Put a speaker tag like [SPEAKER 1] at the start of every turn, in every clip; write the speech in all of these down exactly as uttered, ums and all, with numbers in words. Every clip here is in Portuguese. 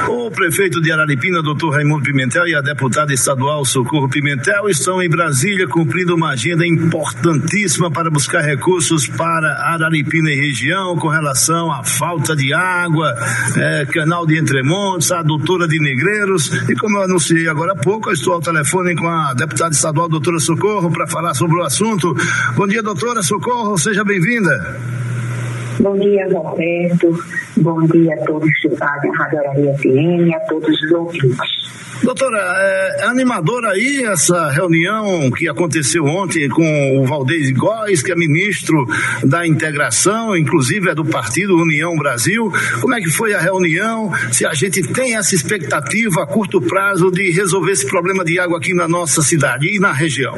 [SPEAKER 1] O prefeito de Araripina, doutor Raimundo Pimentel, e a deputada estadual Socorro Pimentel estão em Brasília cumprindo uma agenda importantíssima para buscar recursos para Araripina e região com relação à falta de água, é, canal de Entremontes, a adutora de Negreiros. E como eu anunciei agora há pouco, eu estou ao telefone com a deputada estadual, doutora Socorro, para falar sobre o assunto. Bom dia, doutora Socorro, seja bem-vinda.
[SPEAKER 2] Bom dia, Roberto. Bom dia a todos que fazem a Rádio Araria F M e a todos os ouvintes.
[SPEAKER 1] Doutora, é, é animadora aí essa reunião que aconteceu ontem com o Valdez Góes, que é ministro da Integração, inclusive é do Partido União Brasil. Como é que foi a reunião? Se a gente tem essa expectativa a curto prazo de resolver esse problema de água aqui na nossa cidade e na região?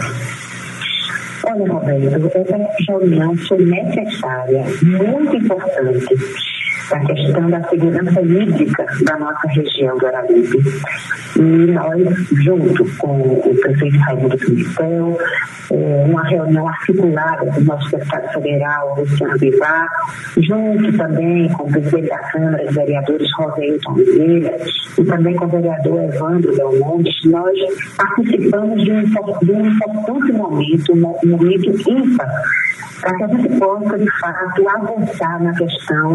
[SPEAKER 2] Olha, Roberto, essa reunião foi necessária, muito importante para a questão da segurança hídrica da nossa região do Araripe. E nós, junto com o prefeito Raimundo Pimentel, é, uma reunião articulada com o nosso deputado federal, Luciano Bivar, junto também com o presidente da Câmara, os vereadores Roseilton Oliveira, e também com o vereador Evandro Belmonte, nós participamos de um, de um importante momento, um momento ímpar, para que a gente possa, de fato, avançar na questão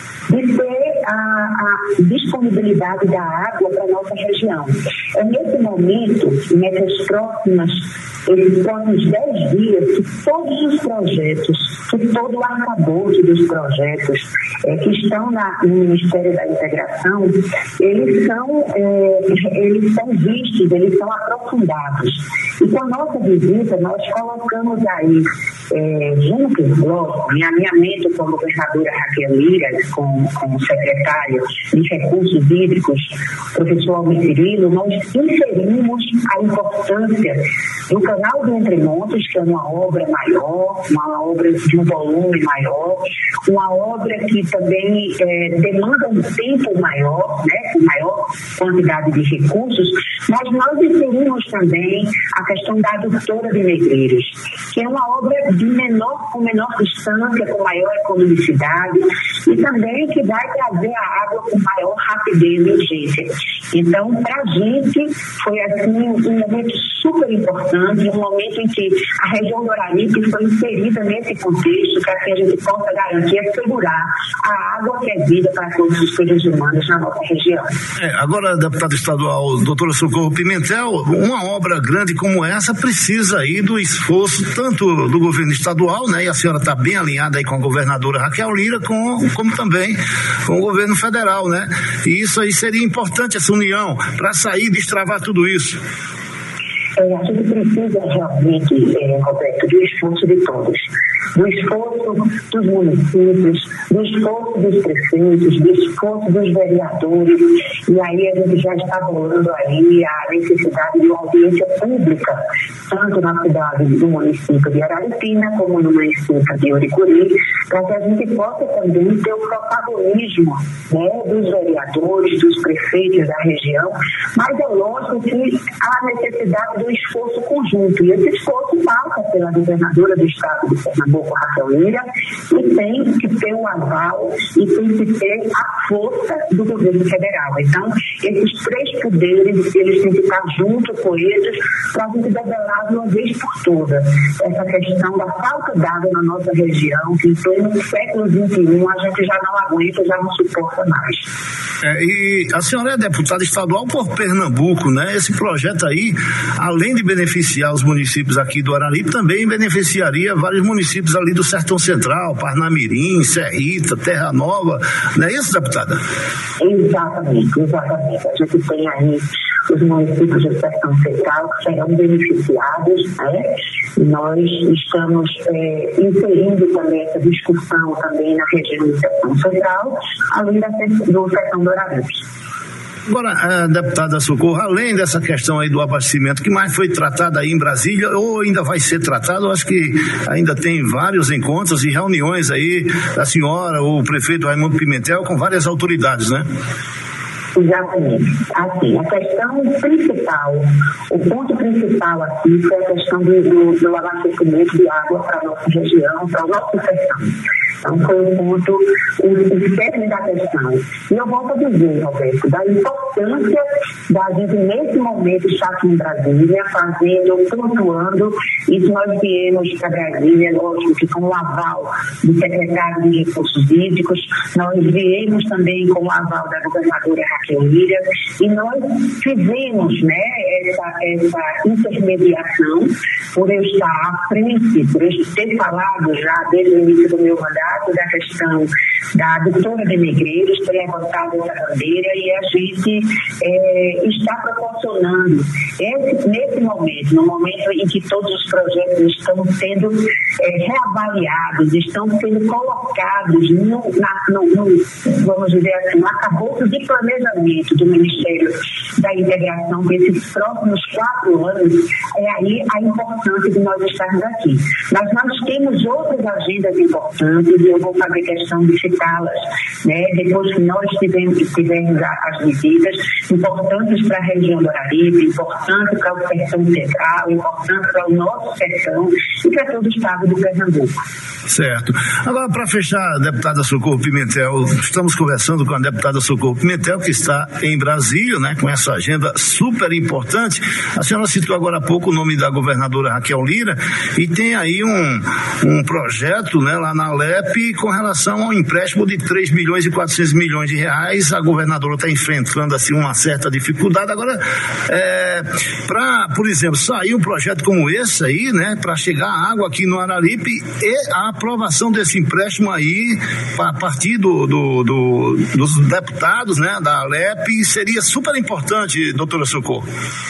[SPEAKER 2] de ter a, a disponibilidade da água para a nossa região. É nesse momento, nessas próximas, esses próximos dez dias, que todos os projetos, que todo o arcabouço dos projetos é, que estão na, no Ministério da Integração, eles são, é, eles são vistos, eles são aprofundados. E com a nossa visita, nós colocamos aí, é, juntos, lógico, em alinhamento com a governadora Raquel Lira, com, com o secretário de Recursos Hídricos, professor Almir Cirilo, nós inserimos a importância do canal do Entremontes, que é uma obra maior, uma obra de um volume maior, uma obra que também é, demanda um tempo maior, né, com maior quantidade de recursos, mas nós inserimos também a questão da adutora de Negreiros, que é uma obra de menor, com menor distância, com maior economicidade e também que vai trazer a água com maior rapidez e urgência. Então, para a gente, foi assim um momento super importante, um momento em que a região do Araripe foi inserida nesse contexto para que a gente possa garantir e assegurar a água que é vida para todos os seres humanos na nossa região.
[SPEAKER 1] É, agora, deputada estadual, doutora Socorro Pimentel, uma obra grande como essa precisa aí do esforço tanto do governo estadual, né, e a senhora está bem alinhada aí com a governadora Raquel Lira, com, como também com o governo federal, né? E isso aí seria importante, essa união, para sair e destravar tudo isso.
[SPEAKER 2] É, a gente precisa realmente, é, Roberto, do esforço de todos. Do esforço dos municípios, do esforço dos prefeitos, do esforço dos vereadores, e aí a gente já está bolando aí a necessidade de uma audiência pública, tanto na cidade do município de Araripina, como no município de Oricuri, para que a gente possa também ter o protagonismo, né, dos vereadores, dos prefeitos da região, mas é lógico que há necessidade de um esforço conjunto, e esse esforço passa pela governadora do estado de Pernambuco, Raquel Lira, e tem que ter o aval e tem que ter a força do governo federal. Então, esses três poderes, eles têm que estar junto com eles para a gente debelar de uma vez por todas essa questão da falta d'água na nossa região, que em pleno século vinte e um a gente já não aguenta, já não suporta mais.
[SPEAKER 1] É, e a senhora é deputada estadual por Pernambuco, né? Esse projeto aí, além de beneficiar os municípios aqui do Araripe, também beneficiaria vários municípios ali do Sertão Central, Parnamirim, Serrita, Terra Nova, não é isso, deputada?
[SPEAKER 2] Exatamente, exatamente. A gente tem aí os municípios do Sertão Central que serão beneficiados, né? Nós estamos é, inserindo também essa discussão também na região do Sertão Central, além da, do Sertão do Araripe.
[SPEAKER 1] Agora, a deputada Socorro, além dessa questão aí do abastecimento, que mais foi tratada aí em Brasília, ou ainda vai ser tratado, eu acho que ainda tem vários encontros e reuniões aí da senhora, o prefeito Raimundo Pimentel, com várias autoridades, né?
[SPEAKER 2] Exatamente. Assim, a questão principal, o ponto principal aqui foi a questão do, do, do abastecimento de água para a nossa região, para o nosso sertão. Então, foi um ponto, o um cerne da questão. E eu volto a dizer, Roberto, da importância da gente, nesse momento, estar aqui em Brasília, fazendo, pontuando, e que nós viemos para Brasília, lógico que com o aval do secretário de Recursos Hídricos, nós viemos também com o aval da governadora Raquel Lira, e nós fizemos, né, essa, essa intermediação, por eu estar à frente, por eu ter falado já desde o início do meu mandato da questão da adutora de Negreiros, ter levantado essa bandeira, e a gente é, está proporcionando esse, nesse momento, no momento em que todos os projetos estão sendo é, reavaliados, estão sendo colocados no, na, no, no, vamos dizer assim, no arcabouço de planejamento do Ministério da Integração para esses próximos quatro anos, é aí a importância de nós estarmos aqui. Mas nós temos outras agendas importantes, e eu vou fazer questão de citá-las, né, depois que nós tivemos, tivemos as medidas importantes para a região do Araripe, importantes para o sertão central, importantes para o nosso sertão e para todo o estado do Pernambuco.
[SPEAKER 1] Certo. Agora, para fechar, deputada Socorro Pimentel, estamos conversando com a deputada Socorro Pimentel, que está em Brasília, né, com essa agenda super importante. A senhora citou agora há pouco o nome da governadora Raquel Lira, e tem aí um, um projeto, né, lá na Alep com relação ao empréstimo de três bilhões e quatrocentos milhões de reais. A governadora está enfrentando assim uma certa dificuldade. Agora, é, para, por exemplo, sair um projeto como esse aí, né, para chegar água aqui no Araripe, e a aprovação desse empréstimo aí a partir do, do, do, dos deputados, né, da Alep, seria super importante, doutora Socorro.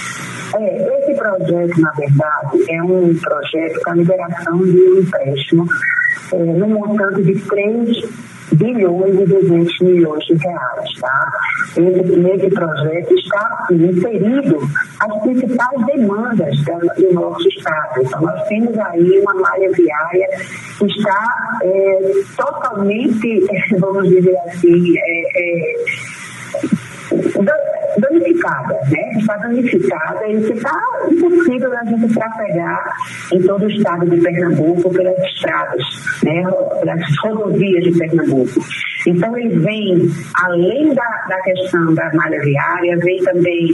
[SPEAKER 2] É, esse projeto, na verdade, é um projeto com a liberação de um empréstimo é, no montante de três bilhões e duzentos milhões de reais, tá? Esse, nesse projeto está inserido as principais demandas do nosso estado. Então, nós temos aí uma malha viária que está é, totalmente, vamos dizer assim, é, é, danificada, né? Está danificada e está impossível a gente trafegar em todo o estado de Pernambuco pelas estradas, né? Pelas rodovias de Pernambuco. Então, ele vem, além da, da questão da malha viária, vem também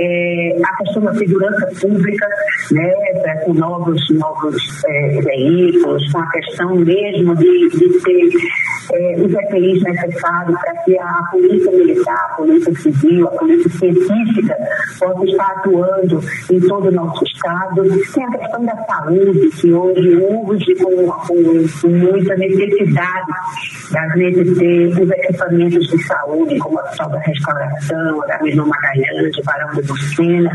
[SPEAKER 2] é, a questão da segurança pública, né, com novos, novos é, veículos, com a questão mesmo de, de ter é, os E P Is necessários para que a polícia militar, a polícia civil, a polícia científica possa estar atuando em todo o nosso estado. Tem a questão da saúde, que hoje urge com, com, com muita necessidade da gente ter os equipamentos de saúde, como a questão da restauração, da Menor Magalhães, de Barão de Lucena,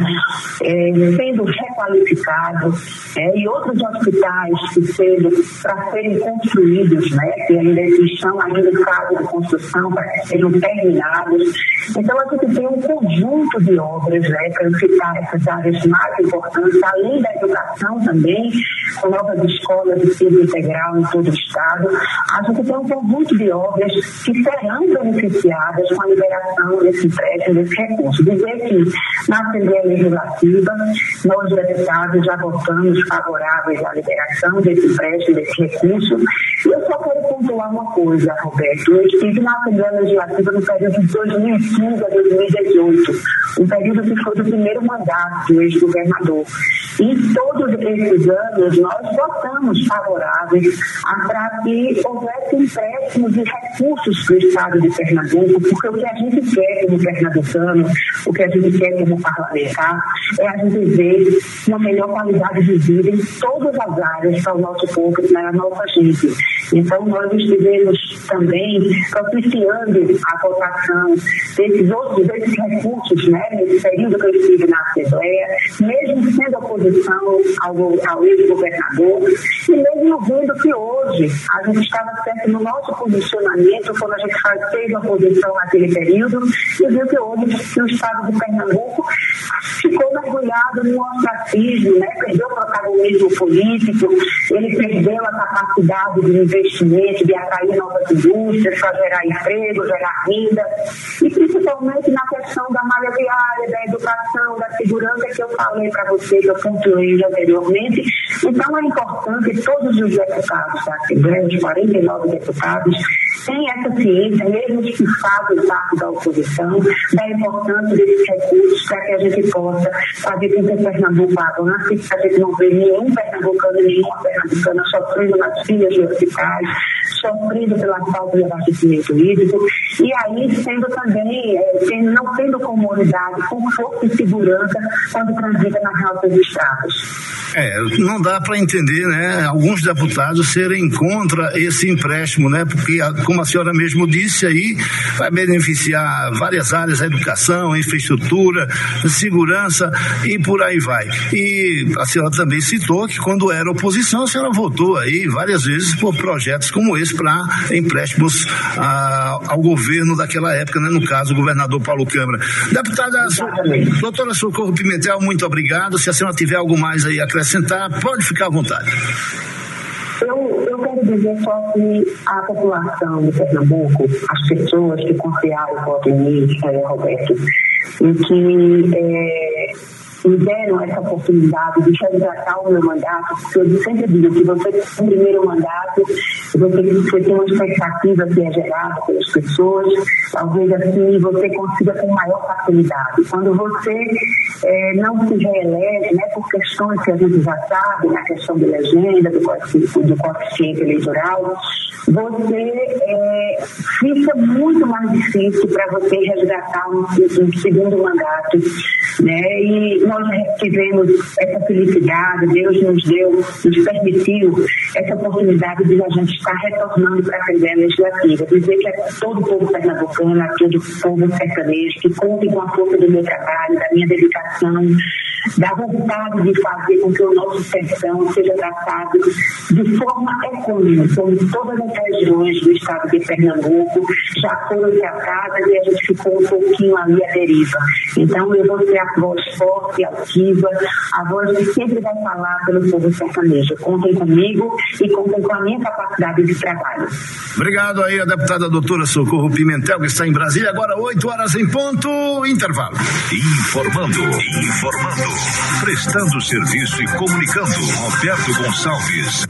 [SPEAKER 2] é, sendo requalificado, é, e outros hospitais que sendo para serem construídos, né, que ainda estão ainda em fase de construção, para que sejam terminados. Então, a gente tem um conjunto de obras, né, para citar essas áreas mais importantes, além da educação também, com novas escolas de ensino integral em todo o estado. A gente tem um conjunto de obras que serão beneficiadas com a liberação desse empréstimo, desse recurso. Dizer que na Assembleia Legislativa, nós deputados já votamos favoráveis à liberação desse empréstimo, desse recurso. E eu só quero pontuar uma coisa, Roberto. Eu estive na Assembleia Legislativa no período de dois mil e quinze a dois mil e dezoito, um período que foi do primeiro mandato do ex-governador. E em todos esses anos, nós votamos favoráveis para que houvesse empréstimo de recursos para o estado de Pernambuco, porque o que a gente quer como pernambucano, o que a gente quer como parlamentar, é a gente ver uma melhor qualidade de vida em todas as áreas para o nosso povo e para a nossa gente. Então, nós estivemos também propiciando a votação desses outros desses recursos, né, nesse período que eu estive na Assembleia, mesmo sendo oposição ao, ao ex-governador, e mesmo vendo que hoje a gente estava certo no nosso posicionamento quando a gente faz, fez a oposição naquele período, e viu que hoje que o estado de Pernambuco ficou mergulhado no ostracismo, né, perdeu o protagonismo político, ele perdeu a capacidade de investimento, de atrair novas indústrias para gerar emprego, gerar renda, e principalmente na questão da malha viária, da educação, da segurança que eu falei para você, que eu pontuei anteriormente. Então é importante que todos os deputados da Assembleia, os quarenta e nove deputados, tenham essa ciência, mesmo que fazem parte da oposição, da importância desses recursos para que a gente possa fazer com que o Pernambuco avance, para que a gente não veja nenhum pernambucano, nenhuma pernambucana sofrendo nas filas de hospitais, sofrendo pela falta de abastecimento hídrico, e aí sendo também, é, tendo, não tendo comunidade, conforto e segurança quando transita nas nossas estradas.
[SPEAKER 1] É, não dá para entender, né, alguns deputados serem contra esse empréstimo, né, porque, como a senhora mesmo disse aí, vai beneficiar várias áreas, a educação, a infraestrutura, a segurança e por aí vai. E a senhora também citou que quando era oposição, a senhora votou aí várias vezes por projetos como esse para empréstimos ah, ao governo daquela época, né, no caso, o governador Paulo Câmara. Deputada, so, doutora Socorro Pimentel, muito obrigado. Se a senhora tiver algo mais aí a acrescentar, pode ficar à vontade.
[SPEAKER 2] Eu, eu quero dizer só que a população de Pernambuco, as pessoas que confiaram o voto em mim, é, Roberto, e que é, me deram essa oportunidade de resgatar o meu mandato, porque eu sempre digo que você tem um primeiro mandato, você, você tem uma expectativa que é gerada pelas pessoas, talvez assim você consiga com maior facilidade. Quando você é, não se reelege, né, por questões que a gente já sabe, na questão da legenda, do coeficiente, do coeficiente eleitoral, você é, fica muito mais difícil para você resgatar um, um segundo mandato, né? E nós tivemos essa felicidade, Deus nos deu, nos permitiu essa oportunidade de a gente estar retornando para a Assembleia Legislativa, dizer que é todo o povo pernambucano, é todo o povo sertanejo, que conte com a força do meu trabalho, da minha dedicação, da vontade de fazer com que o nosso sertão seja tratado de forma econômica, como todas as regiões do estado de Pernambuco já foram tratadas e a gente ficou um pouquinho ali à deriva. Então eu vou ser a voz forte, altiva, a voz que sempre vai falar pelo povo sertanejo. Contem comigo e contem com a minha capacidade de trabalho.
[SPEAKER 1] Obrigado aí a deputada doutora Socorro Pimentel, que está em Brasília, agora oito horas em ponto, intervalo.
[SPEAKER 3] Informando, informando, prestando serviço e comunicando, Roberto Gonçalves.